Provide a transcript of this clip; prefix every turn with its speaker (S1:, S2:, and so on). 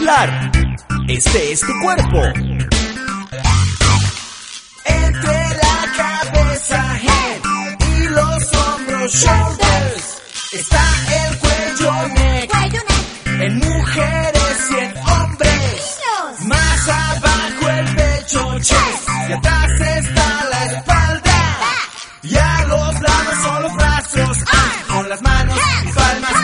S1: muscular. Este es tu cuerpo. Entre la cabeza, head, y los hombros, shoulders, está el cuello, neck. En mujeres y en hombres. Más abajo el pecho, chest. Y atrás está la espalda. Y a los lados son los brazos. Con las manos y palmas